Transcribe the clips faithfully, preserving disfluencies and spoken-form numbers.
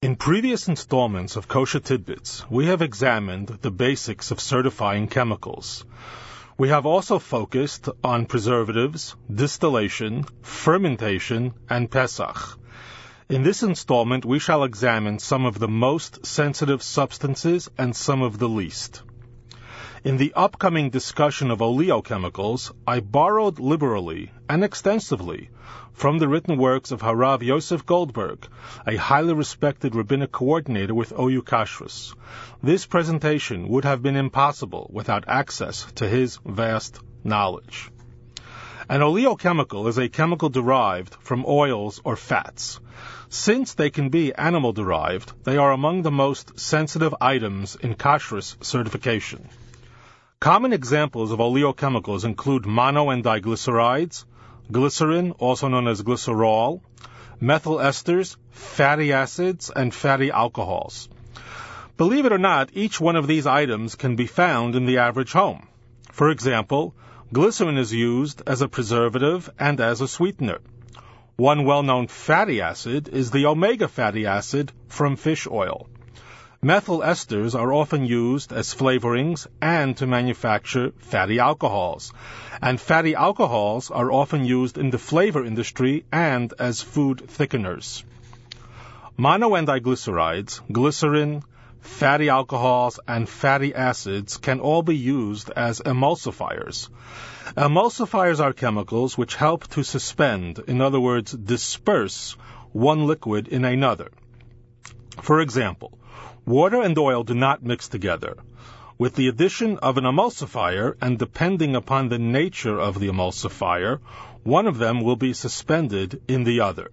In previous installments of Kosher Tidbits, we have examined the basics of certifying chemicals. We have also focused on preservatives, distillation, fermentation, and Pesach. In this installment, we shall examine some of the most sensitive substances and some of the least. In the upcoming discussion of oleochemicals, I borrowed liberally and extensively from the written works of Harav Yosef Goldberg, a highly respected rabbinic coordinator with O U Kashrus. This presentation would have been impossible without access to his vast knowledge. An oleochemical is a chemical derived from oils or fats. Since they can be animal-derived, they are among the most sensitive items in Kashrus certification. Common examples of oleochemicals include mono and diglycerides, glycerin, also known as glycerol, methyl esters, fatty acids, and fatty alcohols. Believe it or not, each one of these items can be found in the average home. For example, glycerin is used as a preservative and as a sweetener. One well-known fatty acid is the omega fatty acid from fish oil. Methyl esters are often used as flavorings and to manufacture fatty alcohols, and fatty alcohols are often used in the flavor industry and as food thickeners. Mono and diglycerides, glycerin, fatty alcohols, and fatty acids can all be used as emulsifiers. Emulsifiers are chemicals which help to suspend, in other words, disperse, one liquid in another. For example, water and oil do not mix together. With the addition of an emulsifier, and depending upon the nature of the emulsifier, one of them will be suspended in the other.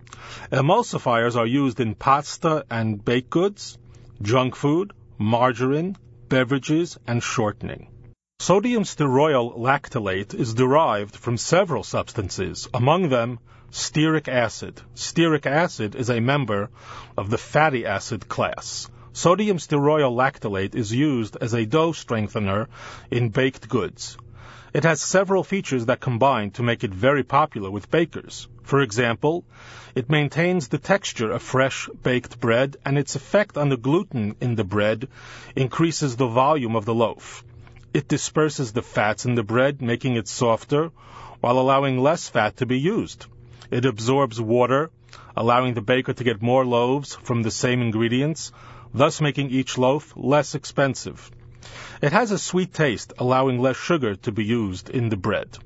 Emulsifiers are used in pasta and baked goods, junk food, margarine, beverages, and shortening. Sodium stearoyl lactylate is derived from several substances, among them stearic acid. Stearic acid is a member of the fatty acid class. Sodium stearoyl lactylate is used as a dough strengthener in baked goods. It has several features that combine to make it very popular with bakers. For example, it maintains the texture of fresh baked bread, and its effect on the gluten in the bread increases the volume of the loaf. It disperses the fats in the bread, making it softer, while allowing less fat to be used. It absorbs water, allowing the baker to get more loaves from the same ingredients, thus making each loaf less expensive. It has a sweet taste, allowing less sugar to be used in the bread.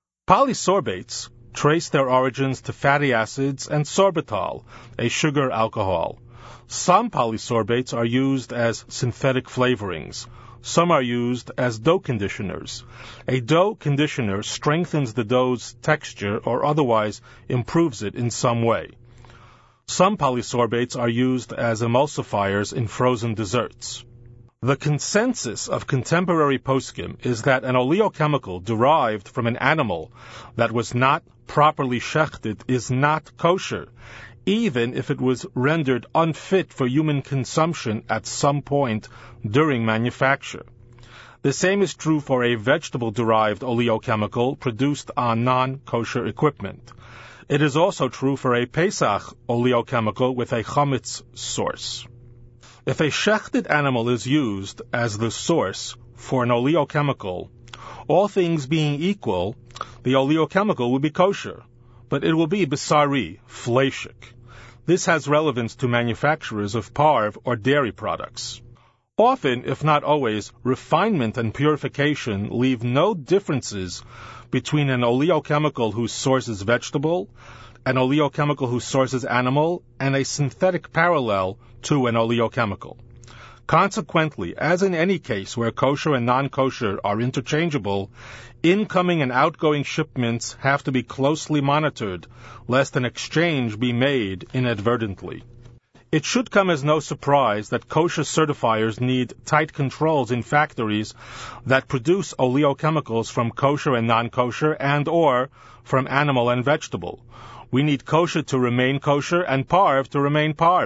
Polysorbates trace their origins to fatty acids and sorbitol, a sugar alcohol. Some polysorbates are used as synthetic flavorings. Some are used as dough conditioners. A dough conditioner strengthens the dough's texture or otherwise improves it in some way. Some polysorbates are used as emulsifiers in frozen desserts. The consensus of contemporary poskim is that an oleochemical derived from an animal that was not properly shechted is not kosher, even if it was rendered unfit for human consumption at some point during manufacture. The same is true for a vegetable-derived oleochemical produced on non-kosher equipment. It is also true for a Pesach oleochemical with a chametz source. If a shechted animal is used as the source for an oleochemical, all things being equal, the oleochemical will be kosher, but it will be besari, fleishik. This has relevance to manufacturers of parve or dairy products. Often, if not always, refinement and purification leave no differences between an oleochemical whose source is vegetable, an oleochemical whose source is animal, and a synthetic parallel to an oleochemical. Consequently, as in any case where kosher and non-kosher are interchangeable, incoming and outgoing shipments have to be closely monitored, lest an exchange be made inadvertently. It should come as no surprise that kosher certifiers need tight controls in factories that produce oleochemicals from kosher and non-kosher and or from animal and vegetable. We need kosher to remain kosher and parve to remain parve.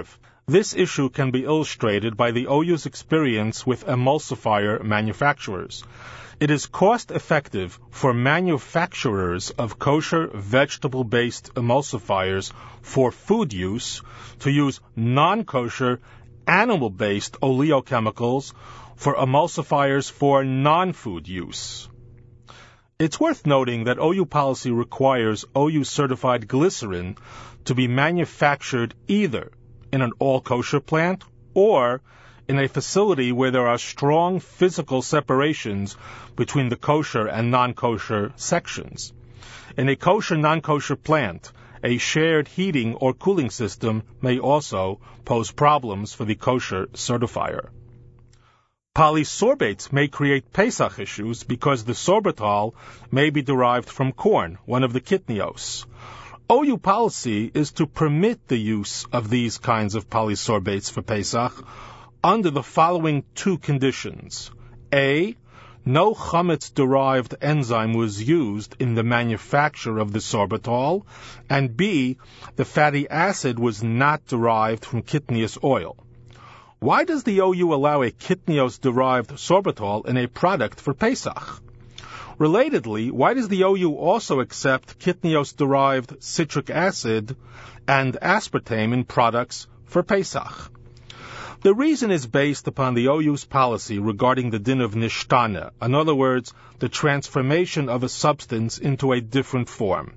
This issue can be illustrated by the O U's experience with emulsifier manufacturers. It is cost-effective for manufacturers of kosher vegetable-based emulsifiers for food use to use non-kosher animal-based oleochemicals for emulsifiers for non-food use. It's worth noting that O U policy requires O U-certified glycerin to be manufactured either in an all-kosher plant or in a facility where there are strong physical separations between the kosher and non-kosher sections. In a kosher non-kosher plant, a shared heating or cooling system may also pose problems for the kosher certifier. Polysorbates may create Pesach issues because the sorbitol may be derived from corn, one of the kitnios. O U policy is to permit the use of these kinds of polysorbates for Pesach under the following two conditions. A. No chametz-derived enzyme was used in the manufacture of the sorbitol, and B. The fatty acid was not derived from kitnios oil. Why does the O U allow a kitnios-derived sorbitol in a product for Pesach? Relatedly, why does the O U also accept kitnios-derived citric acid and aspartame in products for Pesach? The reason is based upon the O U's policy regarding the din of nishtana, in other words, the transformation of a substance into a different form.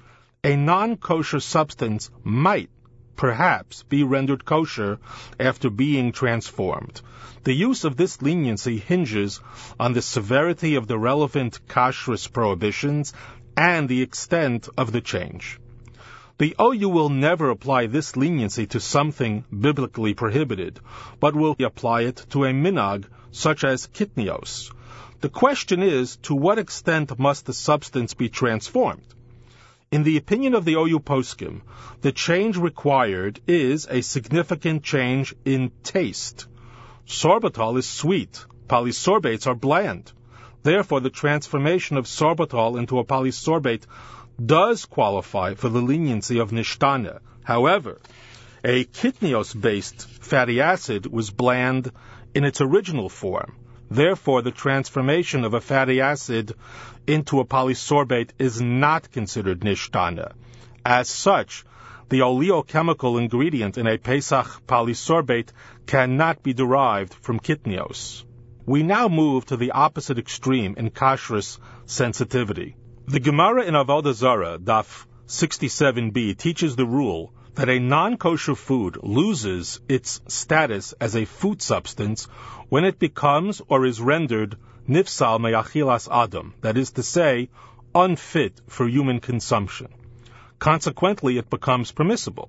A non-kosher substance might, perhaps, be rendered kosher after being transformed. The use of this leniency hinges on the severity of the relevant kashrus prohibitions and the extent of the change. The O U will never apply this leniency to something biblically prohibited, but will apply it to a minhag such as kitnios. The question is, to what extent must the substance be transformed? In the opinion of the O U poskim, the change required is a significant change in taste. Sorbitol is sweet, polysorbates are bland. Therefore, the transformation of sorbitol into a polysorbate does qualify for the leniency of nishtana. However, a kitnios-based fatty acid was bland in its original form. Therefore, the transformation of a fatty acid into a polysorbate is not considered nishtana. As such, the oleochemical ingredient in a Pesach polysorbate cannot be derived from kitnios. We now move to the opposite extreme in kashrus sensitivity. The Gemara in Avodah Zarah, Daf sixty-seven b, teaches the rule that a non-kosher food loses its status as a food substance when it becomes or is rendered nifsal me'achilas adam, that is to say, unfit for human consumption. Consequently, it becomes permissible.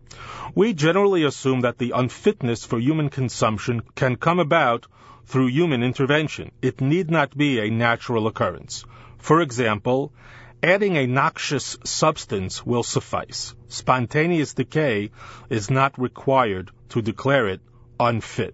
We generally assume that the unfitness for human consumption can come about through human intervention. It need not be a natural occurrence. For example, adding a noxious substance will suffice. Spontaneous decay is not required to declare it unfit.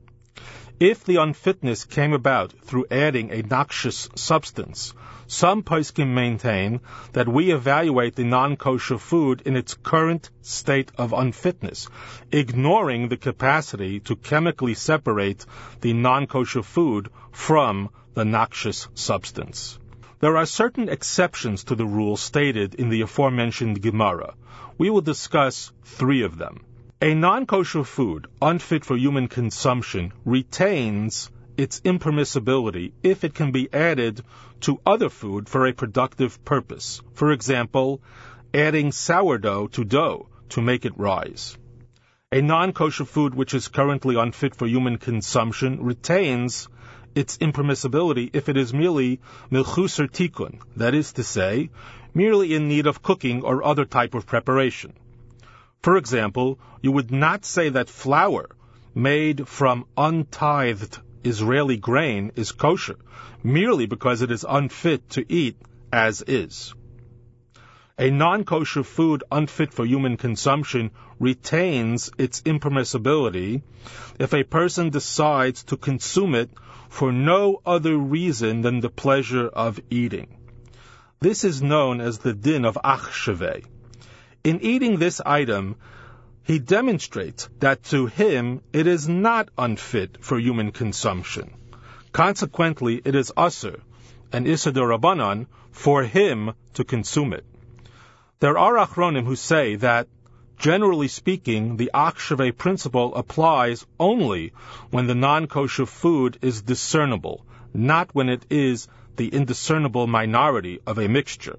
If the unfitness came about through adding a noxious substance, some poskim maintain that we evaluate the non-kosher food in its current state of unfitness, ignoring the capacity to chemically separate the non-kosher food from the noxious substance. There are certain exceptions to the rule stated in the aforementioned Gemara. We will discuss three of them. A non-kosher food, unfit for human consumption, retains its impermissibility if it can be added to other food for a productive purpose. For example, adding sourdough to dough to make it rise. A non-kosher food which is currently unfit for human consumption retains its impermissibility if it is merely milchuser tikun, that is to say, merely in need of cooking or other type of preparation. For example, you would not say that flour made from untithed Israeli grain is kosher, merely because it is unfit to eat as is. A non-kosher food unfit for human consumption retains its impermissibility if a person decides to consume it for no other reason than the pleasure of eating. This is known as the din of achsheveh. In eating this item, he demonstrates that to him it is not unfit for human consumption. Consequently, it is usur, an issur d'Rabbanan, for him to consume it. There are achronim who say that, generally speaking, the achshave principle applies only when the non-kosher food is discernible, not when it is the indiscernible minority of a mixture.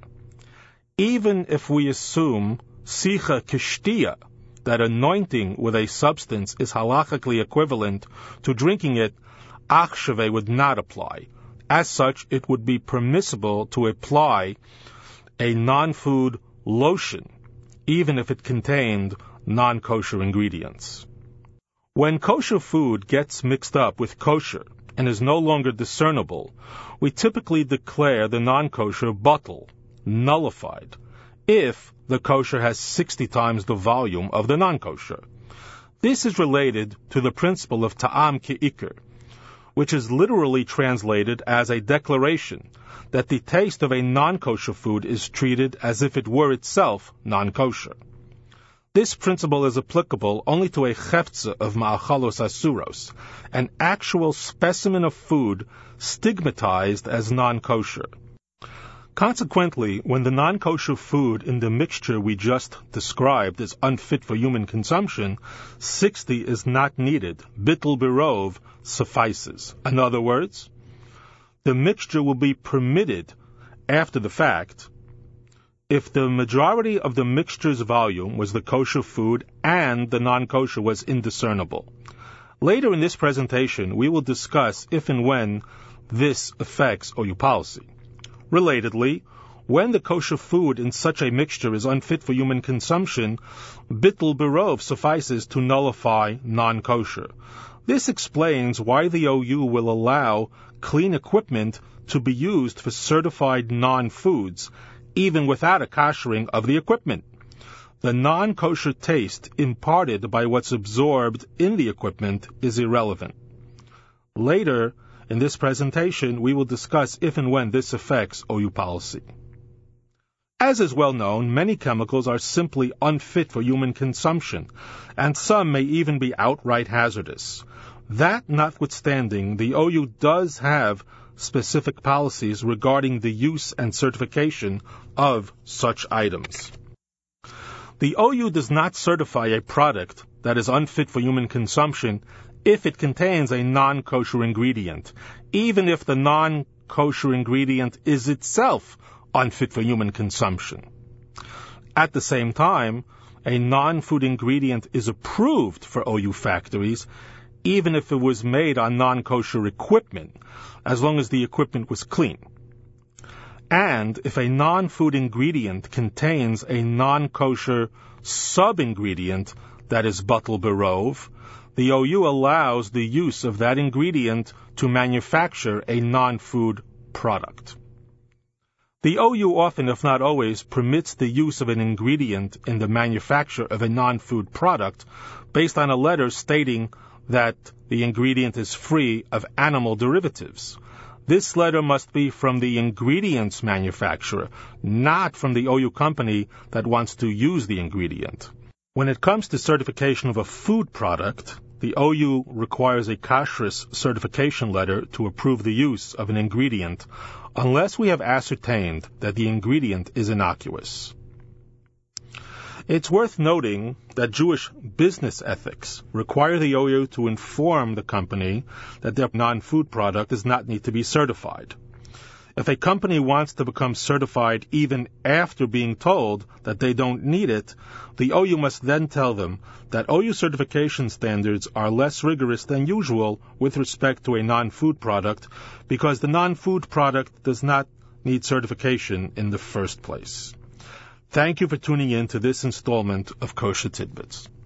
Even if we assume sicha kishtia, that anointing with a substance is halachically equivalent to drinking it, achshave would not apply. As such, it would be permissible to apply a non-food lotion, even if it contained non-kosher ingredients. When kosher food gets mixed up with kosher and is no longer discernible, we typically declare the non-kosher batel, nullified, if the kosher has sixty times the volume of the non-kosher. This is related to the principle of ta'am ke'ikr, which is literally translated as a declaration that the taste of a non-kosher food is treated as if it were itself non-kosher. This principle is applicable only to a chefza of ma'achalos asuros, an actual specimen of food stigmatized as non-kosher. Consequently, when the non-kosher food in the mixture we just described is unfit for human consumption, sixty is not needed. Bittul berov suffices. In other words, the mixture will be permitted after the fact if the majority of the mixture's volume was the kosher food and the non-kosher was indiscernible. Later in this presentation, we will discuss if and when this affects O U policy. Relatedly, when the kosher food in such a mixture is unfit for human consumption, bittul berov suffices to nullify non-kosher. This explains why the O U will allow clean equipment to be used for certified non-foods, even without a koshering of the equipment. The non-kosher taste imparted by what's absorbed in the equipment is irrelevant. Later, in this presentation, we will discuss if and when this affects O U policy. As is well known, many chemicals are simply unfit for human consumption, and some may even be outright hazardous. That notwithstanding, the O U does have specific policies regarding the use and certification of such items. The O U does not certify a product that is unfit for human consumption if it contains a non-kosher ingredient, even if the non-kosher ingredient is itself unfit for human consumption. At the same time, a non-food ingredient is approved for O U factories, even if it was made on non-kosher equipment, as long as the equipment was clean. And if a non-food ingredient contains a non-kosher sub-ingredient that is batel berov, the O U allows the use of that ingredient to manufacture a non-food product. The O U often, if not always, permits the use of an ingredient in the manufacture of a non-food product based on a letter stating that the ingredient is free of animal derivatives. This letter must be from the ingredients manufacturer, not from the O U company that wants to use the ingredient. When it comes to certification of a food product, the O U requires a kashrus certification letter to approve the use of an ingredient, unless we have ascertained that the ingredient is innocuous. It's worth noting that Jewish business ethics require the O U to inform the company that their non-food product does not need to be certified. If a company wants to become certified even after being told that they don't need it, the O U must then tell them that O U certification standards are less rigorous than usual with respect to a non-food product because the non-food product does not need certification in the first place. Thank you for tuning in to this installment of Kosher Tidbits.